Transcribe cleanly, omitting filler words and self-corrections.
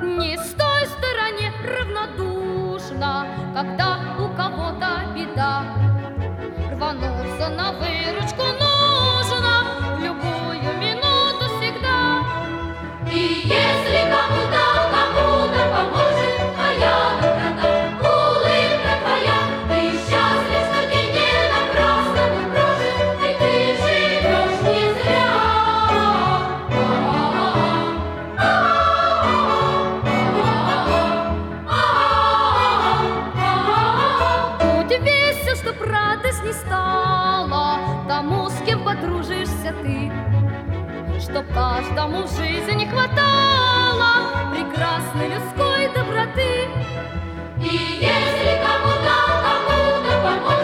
Не стой в стороне равнодушно, когда у кого-то беда. Рвануться на выручку нужно в любую минуту всегда. И если кому-то поможет твоя доброта, улыбка твоя, ты счастлив, что день не напрасно был прожит, и ты живешь не зря. Будь весел, чтоб радость не стала тому, с кем подружишься ты, чтоб каждому в жизни хватало прекрасной людской доброты. И если кому-то поможет